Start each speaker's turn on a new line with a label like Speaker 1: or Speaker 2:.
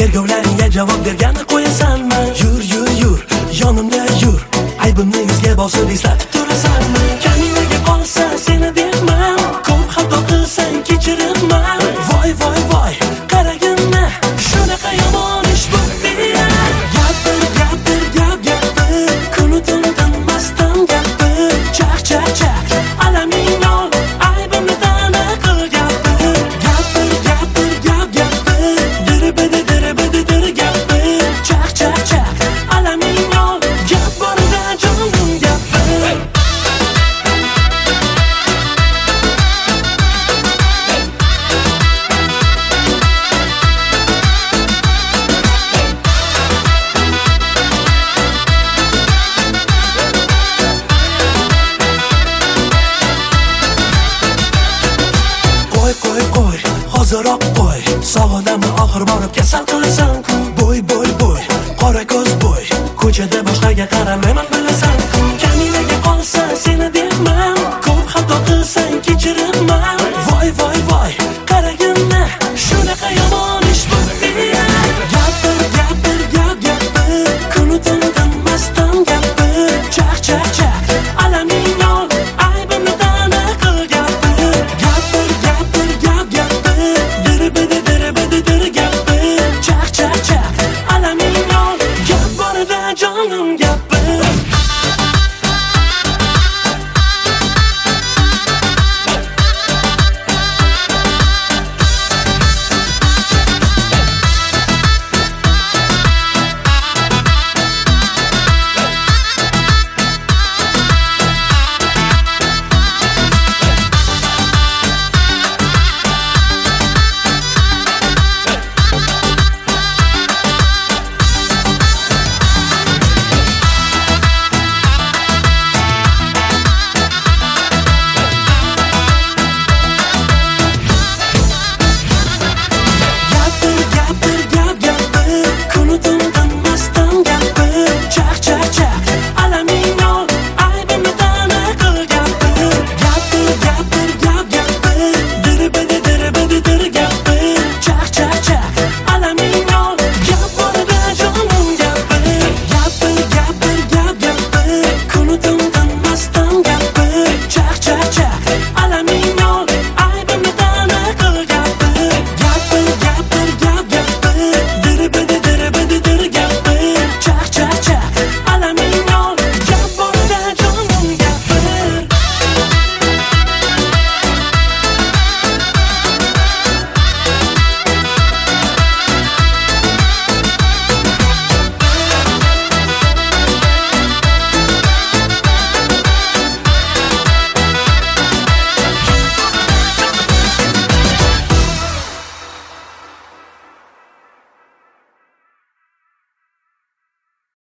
Speaker 1: Tergovlaringga javob bergani qo'yasanmi? Yur, yur, yur, yonimda yur. Aybimni yuzga bosib eslatib turasanmi? Kamilaga qolsa seni derman, ko'p xato qilsang kechirimman. Voy, voy, voy, qaragin-na, shunaqa yomon ish bo'pti. Gapir, gapir, gapir, kunu tun tinmasdan gapir. Chaq, chaq, chaq, alaming ol, aybimni tana qil gapir. Gapir, gapir, gapir, diribidi, diribidi, dir gapir. Chaq, chaq, chaq, alaming ol, gap borida jonim gapir. Qo'y, qo'y, qo'y, hoziroq qo'y. Sog'inamni oxir borib kasal qilasan-ku. Bo'y, bo'y, bo'y, qora ko'z bo'y. Ko'chada boshqaga qaramayman bilasan-ku. Kamilaga qolsa